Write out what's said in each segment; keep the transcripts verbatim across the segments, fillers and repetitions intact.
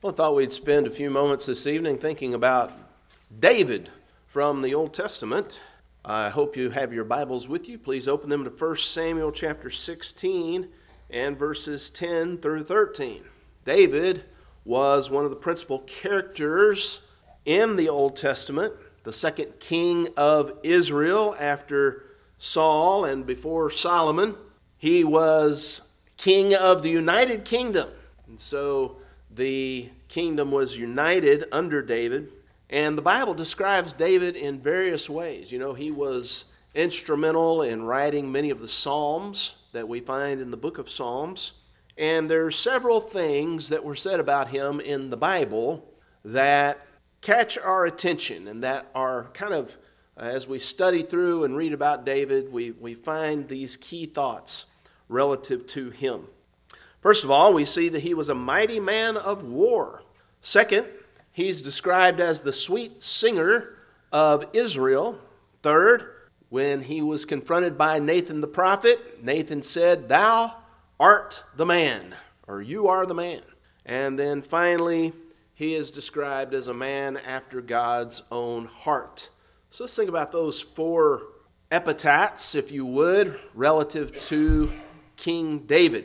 Well, I thought we'd spend a few moments this evening thinking about David from the Old Testament. I hope you have your Bibles with you. Please open them to First Samuel chapter sixteen and verses ten through thirteen. David was one of the principal characters in the Old Testament, the second king of Israel after Saul and before Solomon. He was king of the United Kingdom, and so the kingdom was united under David, and the Bible describes David in various ways. You know, he was instrumental in writing many of the Psalms that we find in the book of Psalms, and there are several things that were said about him in the Bible that catch our attention and that are kind of, as we study through and read about David, we, we find these key thoughts relative to him. First of all, we see that he was a mighty man of war. Second, he's described as the sweet singer of Israel. Third, when he was confronted by Nathan the prophet, Nathan said, "Thou art the man," or "You are the man." And then finally, he is described as a man after God's own heart. So let's think about those four epithets, if you would, relative to King David.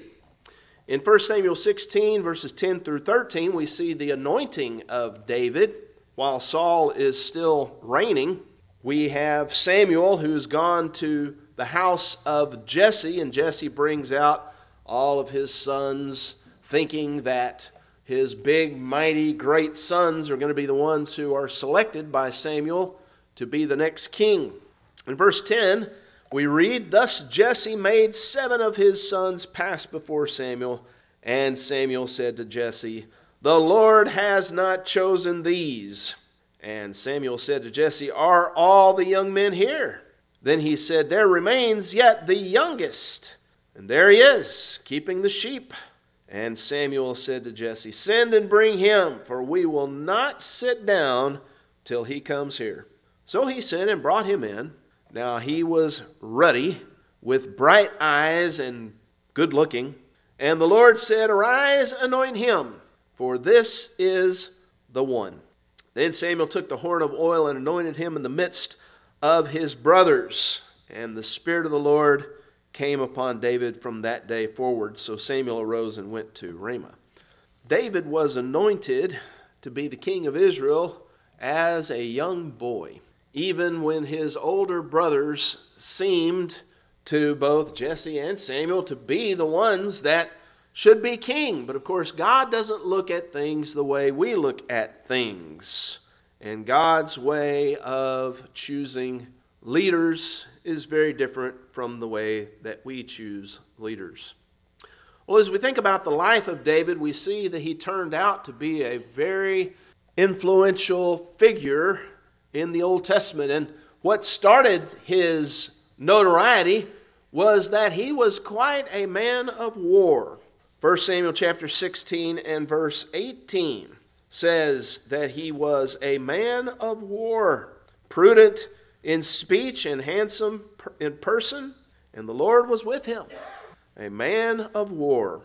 In First Samuel sixteen, verses ten through thirteen, we see the anointing of David while Saul is still reigning. We have Samuel, who's gone to the house of Jesse, and Jesse brings out all of his sons, thinking that his big, mighty, great sons are going to be the ones who are selected by Samuel to be the next king. In verse ten, we read, "Thus Jesse made seven of his sons pass before Samuel, and Samuel said to Jesse, 'The Lord has not chosen these.' And Samuel said to Jesse, 'Are all the young men here?' Then he said, 'There remains yet the youngest, and there he is, keeping the sheep.' And Samuel said to Jesse, 'Send and bring him, for we will not sit down till he comes here.' So he sent and brought him in. Now he was ruddy, with bright eyes and good looking. And the Lord said, 'Arise, anoint him, for this is the one.' Then Samuel took the horn of oil and anointed him in the midst of his brothers. And the Spirit of the Lord came upon David from that day forward. So Samuel arose and went to Ramah." David was anointed to be the king of Israel as a young boy, even when his older brothers seemed to both Jesse and Samuel to be the ones that should be king. But of course, God doesn't look at things the way we look at things. And God's way of choosing leaders is very different from the way that we choose leaders. Well, as we think about the life of David, we see that he turned out to be a very influential figure in the Old Testament. And what started his notoriety was that he was quite a man of war. First Samuel chapter sixteen and verse eighteen says that he was a man of war, prudent in speech and handsome in person, and the Lord was with him. A man of war.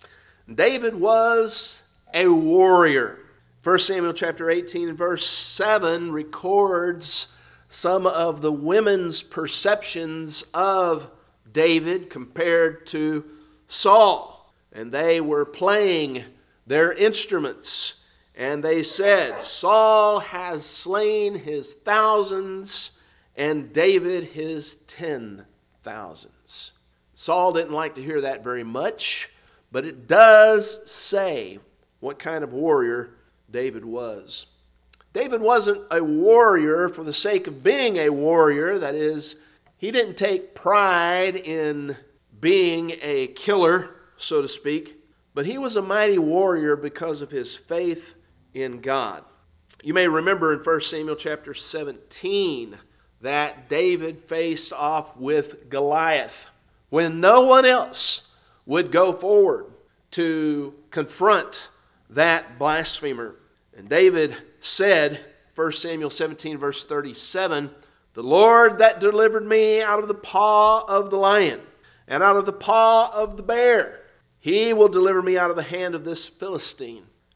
David was a warrior. First Samuel chapter eighteen and verse seven records some of the women's perceptions of David compared to Saul. And they were playing their instruments. And they said, "Saul has slain his thousands and David his ten thousands." Saul didn't like to hear that very much, but it does say what kind of warrior David was. David wasn't a warrior for the sake of being a warrior. That is, he didn't take pride in being a killer, so to speak, but he was a mighty warrior because of his faith in God. You may remember in First Samuel chapter seventeen that David faced off with Goliath when no one else would go forward to confront that blasphemer. And David said, First Samuel seventeen verse thirty-seven, "The Lord that delivered me out of the paw of the lion and out of the paw of the bear, he will deliver me out of the hand of this Philistine."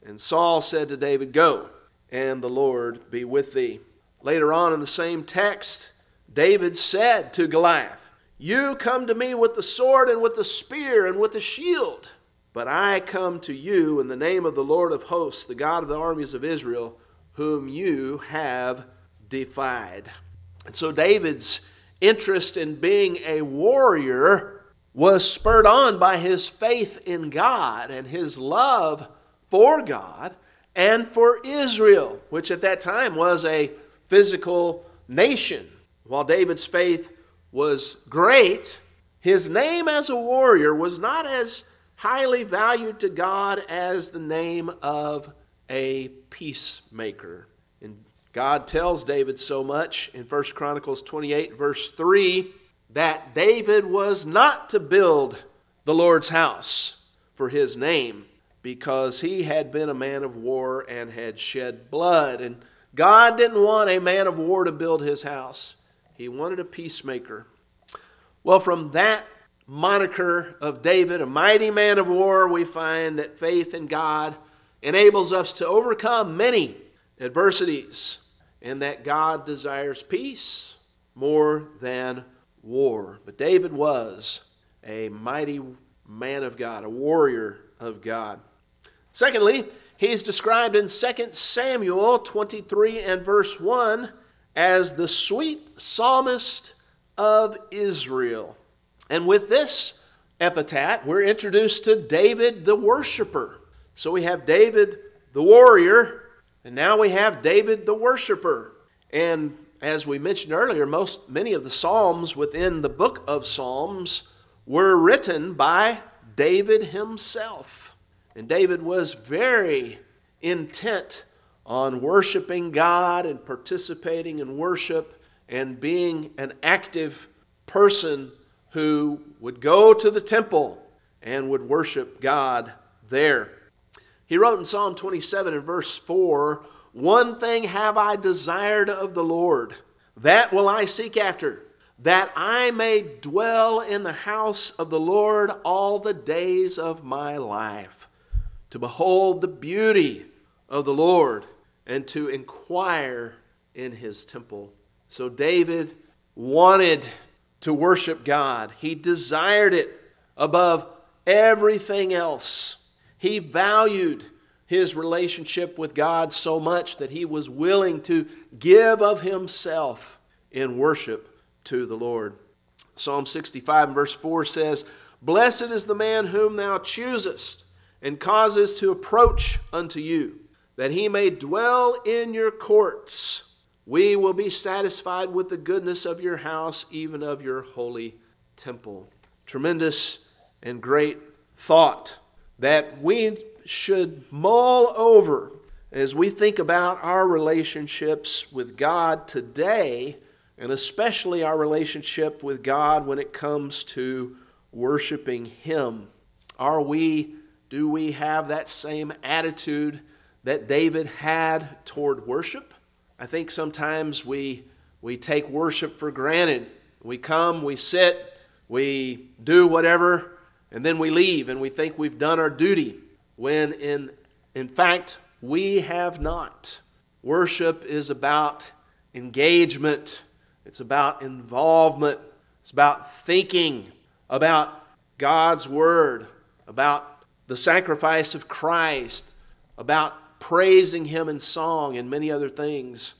And Saul said to David, "Go, and the Lord be with thee." Later on in the same text, David said to Goliath, "You come to me with the sword and with the spear and with the shield, but I come to you in the name of the Lord of hosts, the God of the armies of Israel, whom you have defied." And so David's interest in being a warrior was spurred on by his faith in God and his love for God and for Israel, which at that time was a physical nation. While David's faith was great, his name as a warrior was not as highly valued to God as the name of a peacemaker. And God tells David so much in First Chronicles twenty-eight, verse three, that David was not to build the Lord's house for his name, because he had been a man of war and had shed blood. And God didn't want a man of war to build his house. He wanted a peacemaker. Well, from that moniker of David, a mighty man of war, we find that faith in God enables us to overcome many adversities, and that God desires peace more than war. But David was a mighty man of God, a warrior of God. Secondly, he's described in Second Samuel twenty-three and verse one as the sweet psalmist of Israel. And with this epithet, we're introduced to David the worshiper. So we have David the warrior, and now we have David the worshiper. And as we mentioned earlier, most many of the psalms within the book of Psalms were written by David himself. And David was very intent on worshiping God and participating in worship and being an active person who would go to the temple and would worship God there. He wrote in Psalm twenty-seven and verse four, "One thing have I desired of the Lord, that will I seek after, that I may dwell in the house of the Lord all the days of my life, to behold the beauty of the Lord and to inquire in his temple." So David wanted to worship God. He desired it above everything else. He valued his relationship with God so much that he was willing to give of himself in worship to the Lord. Psalm sixty-five and verse four says, "Blessed is the man whom thou choosest, and causes to approach unto you, that he may dwell in your courts. We will be satisfied with the goodness of your house, even of your holy temple." Tremendous and great thought that we should mull over as we think about our relationships with God today, and especially our relationship with God when it comes to worshiping him. Are we Do we have that same attitude that David had toward worship? I think sometimes we we take worship for granted. We come, we sit, we do whatever, and then we leave and we think we've done our duty, when in in fact we have not. Worship is about engagement. It's about involvement. It's about thinking about God's word, about the sacrifice of Christ, about praising him in song and many other things.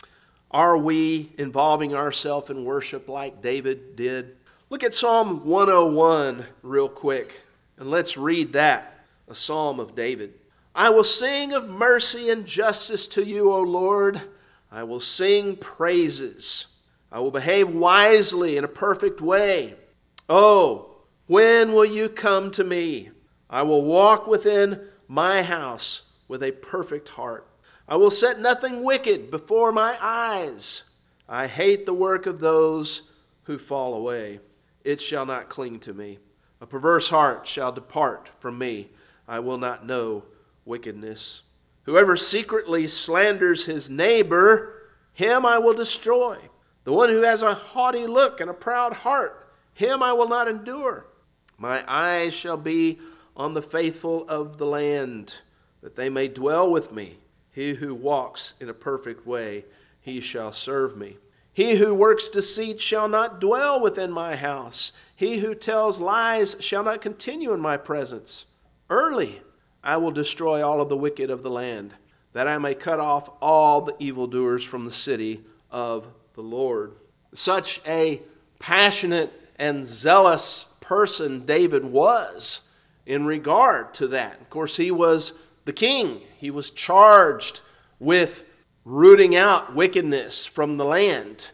Are we involving ourselves in worship like David did? Look at Psalm one oh one real quick, and let's read that, a psalm of David. "I will sing of mercy and justice to you, O Lord. I will sing praises. I will behave wisely in a perfect way. Oh, when will you come to me? I will walk within my house with a perfect heart. I will set nothing wicked before my eyes. I hate the work of those who fall away. It shall not cling to me. A perverse heart shall depart from me. I will not know wickedness. Whoever secretly slanders his neighbor, him I will destroy. The one who has a haughty look and a proud heart, him I will not endure. My eyes shall be on the faithful of the land, that they may dwell with me. He who walks in a perfect way, he shall serve me. He who works deceit shall not dwell within my house. He who tells lies shall not continue in my presence. Early I will destroy all of the wicked of the land, that I may cut off all the evildoers from the city of the Lord. Such a passionate and zealous person David was in regard to that. Of course, he was the king. He was charged with rooting out wickedness from the land,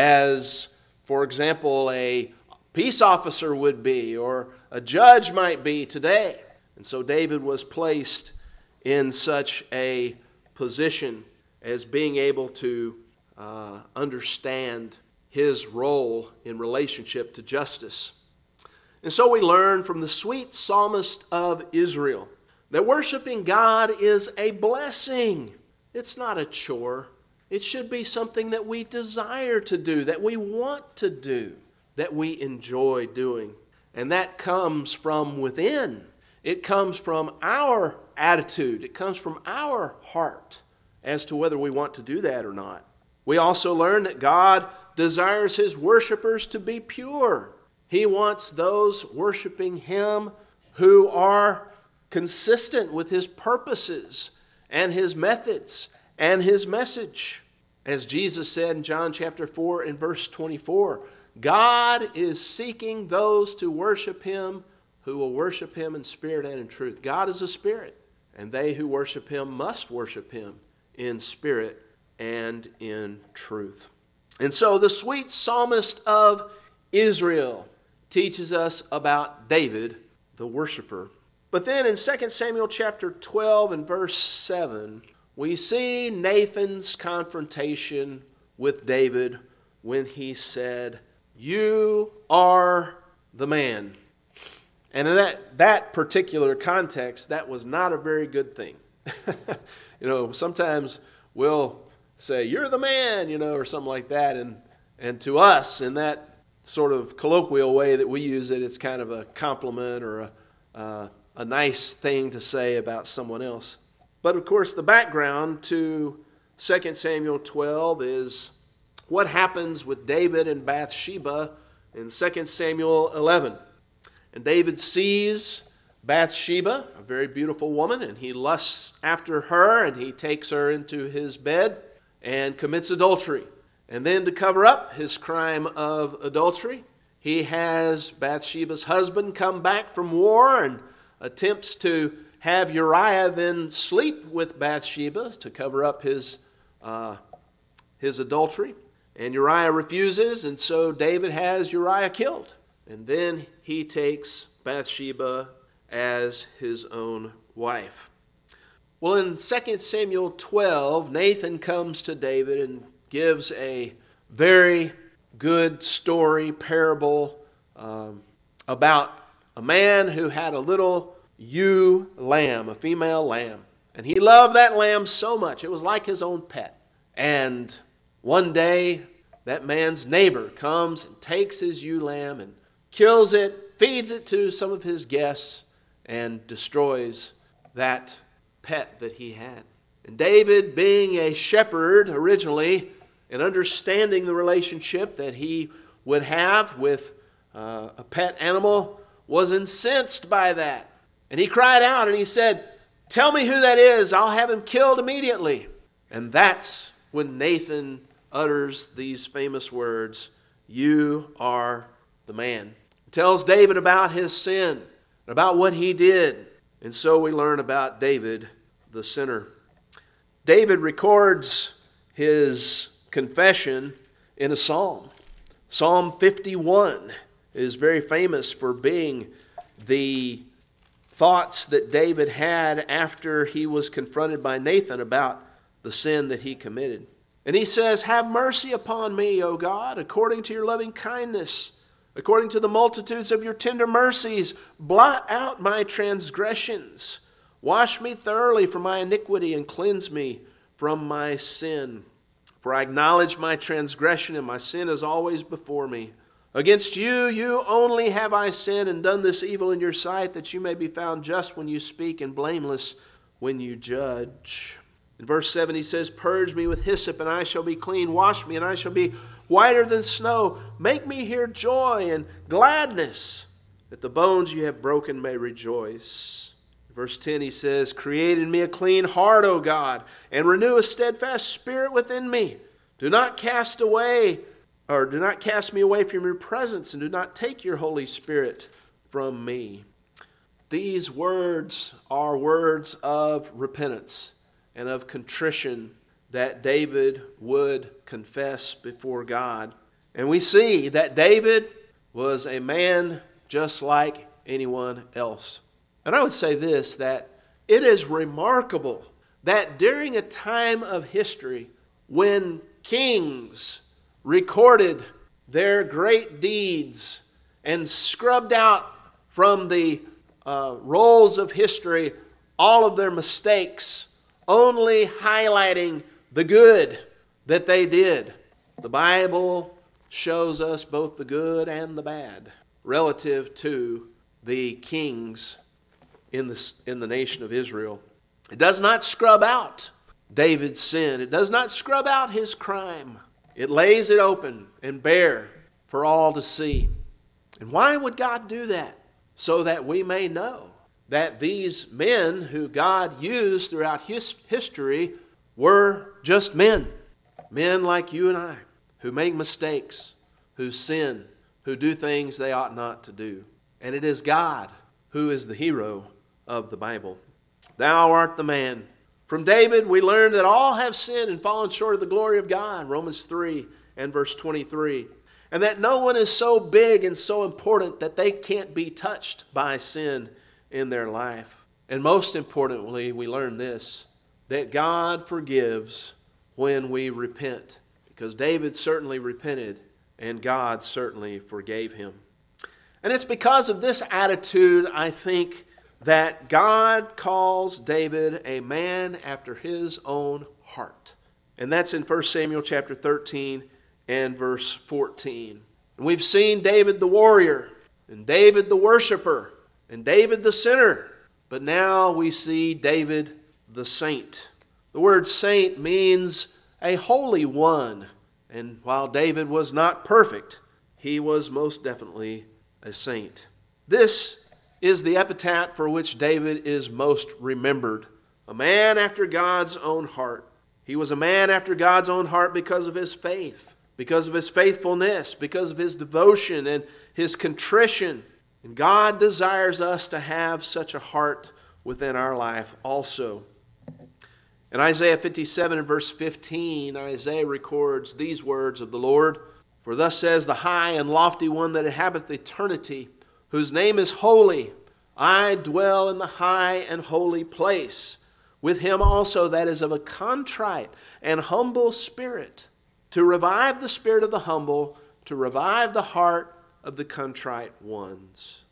as, for example, a peace officer would be, or a judge might be today. And so David was placed in such a position as being able to uh, understand his role in relationship to justice. And so we learn from the sweet psalmist of Israel that worshiping God is a blessing. It's not a chore. It should be something that we desire to do, that we want to do, that we enjoy doing. And that comes from within. It comes from our attitude. It comes from our heart as to whether we want to do that or not. We also learn that God desires his worshipers to be pure. He wants those worshiping him who are consistent with his purposes and his methods and his message. As Jesus said in John chapter four and verse twenty-four, God is seeking those to worship him who will worship him in spirit and in truth. God is a spirit, and they who worship him must worship him in spirit and in truth. And so the sweet psalmist of Israel teaches us about David, the worshiper. But then in Second Samuel chapter twelve and verse seven, we see Nathan's confrontation with David when he said, "You are the man." And in that, that particular context, that was not a very good thing. You know, sometimes we'll say, "You're the man," you know, or something like that. And, and to us, in that sort of colloquial way that we use it, it's kind of a compliment or a, uh, a nice thing to say about someone else. But of course, the background to Second Samuel twelve is what happens with David and Bathsheba in Second Samuel eleven. And David sees Bathsheba, a very beautiful woman, and he lusts after her, and he takes her into his bed and commits adultery. And then to cover up his crime of adultery, he has Bathsheba's husband come back from war and attempts to have Uriah then sleep with Bathsheba to cover up his, uh, his adultery. And Uriah refuses, and so David has Uriah killed. And then he takes Bathsheba as his own wife. Well, in Second Samuel twelve, Nathan comes to David and gives a very good story, parable um, about a man who had a little ewe lamb, a female lamb. And he loved that lamb so much. It was like his own pet. And one day, that man's neighbor comes and takes his ewe lamb and kills it, feeds it to some of his guests, and destroys that pet that he had. And David, being a shepherd originally, and understanding the relationship that he would have with uh, a pet animal, was incensed by that. And he cried out and he said, "Tell me who that is. I'll have him killed immediately." And that's when Nathan utters these famous words, "You are the man." He tells David about his sin, about what he did. And so we learn about David, the sinner. David records his confession in a psalm. Psalm fifty-one is very famous for being the thoughts that David had after he was confronted by Nathan about the sin that he committed. And he says, "Have mercy upon me, O God, according to your loving kindness, according to the multitudes of your tender mercies. Blot out my transgressions. Wash me thoroughly from my iniquity and cleanse me from my sin. For I acknowledge my transgression, and my sin is always before me. Against you, you only have I sinned and done this evil in your sight, that you may be found just when you speak and blameless when you judge. In verse seven he says, purge me with hyssop and I shall be clean. Wash me and I shall be whiter than snow. Make me hear joy and gladness, that the bones you have broken may rejoice. In verse ten he says, create in me a clean heart, O God, and renew a steadfast spirit within me. Do not cast away, or do not cast me away from your presence, and do not take your Holy Spirit from me. These words are words of repentance and of contrition that David would confess before God. And we see that David was a man just like anyone else. And I would say this, that it is remarkable that during a time of history when kings recorded their great deeds and scrubbed out from the uh, rolls of history all of their mistakes, only highlighting the good that they did. The Bible shows us both the good and the bad relative to the kings in the, in the nation of Israel. It does not scrub out David's sin. It does not scrub out his crime. It lays it open and bare for all to see. And why would God do that? So that we may know that these men who God used throughout his history were just men. Men like you and I, who make mistakes, who sin, who do things they ought not to do. And it is God who is the hero of the Bible. Thou art the man. From David we learn that all have sinned and fallen short of the glory of God, Romans three and verse twenty-three. And that no one is so big and so important that they can't be touched by sin in their life. And most importantly, we learn this, that God forgives when we repent. Because David certainly repented, and God certainly forgave him. And it's because of this attitude, I think, that God calls David a man after his own heart. And that's in First Samuel chapter thirteen and verse fourteen. And we've seen David the warrior, and David the worshiper, and David the sinner. But now we see David the saint. The word saint means a holy one. And while David was not perfect, he was most definitely a saint. This is the epitaph for which David is most remembered. A man after God's own heart. He was a man after God's own heart because of his faith, because of his faithfulness, because of his devotion and his contrition. And God desires us to have such a heart within our life also. In Isaiah fifty-seven and verse fifteen, Isaiah records these words of the Lord. For thus says the high and lofty one that inhabiteth eternity, whose name is holy. I dwell in the high and holy place, with him also that is of a contrite and humble spirit, to revive the spirit of the humble, to revive the heart of the contrite ones.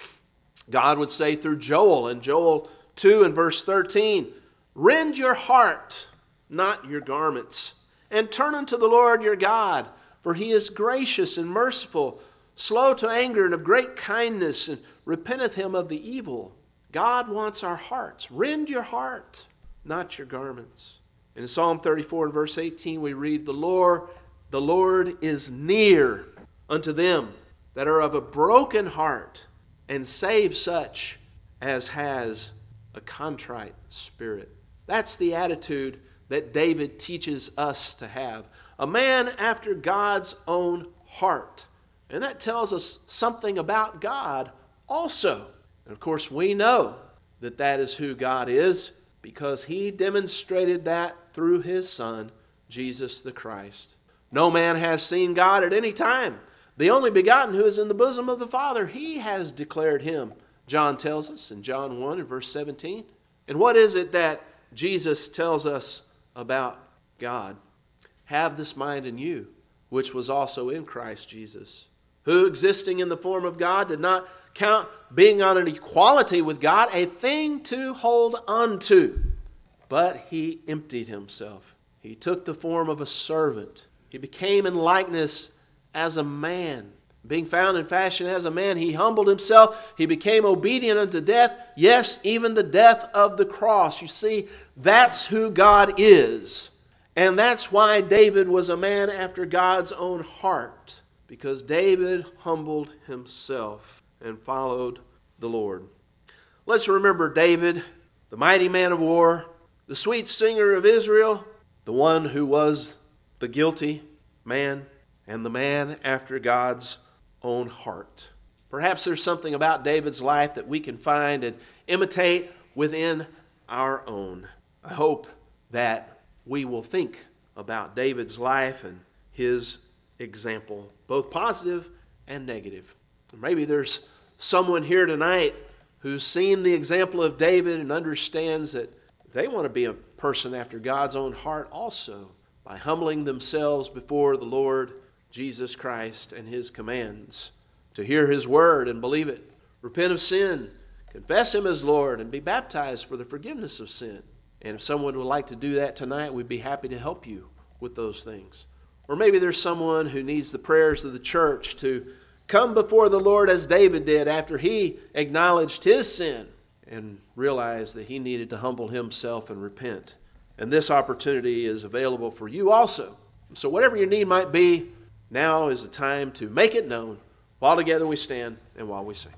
God would say through Joel, in Joel two and verse thirteen, rend your heart, not your garments, and turn unto the Lord your God, for he is gracious and merciful, slow to anger and of great kindness, and repenteth him of the evil. God wants our hearts. Rend your heart, not your garments. In Psalm thirty-four and verse eighteen we read, The Lord, the Lord is near unto them that are of a broken heart, and save such as has a contrite spirit. That's the attitude that David teaches us to have. A man after God's own heart. And that tells us something about God also. And of course, we know that that is who God is because he demonstrated that through his Son, Jesus the Christ. No man has seen God at any time. The only begotten who is in the bosom of the Father, he has declared him. John tells us in John one and verse seventeen. And what is it that Jesus tells us about God? Have this mind in you, which was also in Christ Jesus, who existing in the form of God did not count being on an equality with God a thing to hold unto, but he emptied himself. He took the form of a servant. He became in likeness as a man. Being found in fashion as a man, he humbled himself. He became obedient unto death. Yes, even the death of the cross. You see, that's who God is. And that's why David was a man after God's own heart. Because David humbled himself and followed the Lord. Let's remember David, the mighty man of war, the sweet singer of Israel, the one who was the guilty man, and the man after God's own heart. Perhaps there's something about David's life that we can find and imitate within our own. I hope that we will think about David's life and his example, both positive and negative. Maybe there's someone here tonight who's seen the example of David and understands that they want to be a person after God's own heart also by humbling themselves before the Lord Jesus Christ and his commands, to hear his word and believe it, repent of sin, confess him as Lord, and be baptized for the forgiveness of sin. And if someone would like to do that tonight, we'd be happy to help you with those things. Or maybe there's someone who needs the prayers of the church to come before the Lord as David did after he acknowledged his sin and realized that he needed to humble himself and repent. And this opportunity is available for you also. So whatever your need might be, now is the time to make it known while together we stand and while we sing.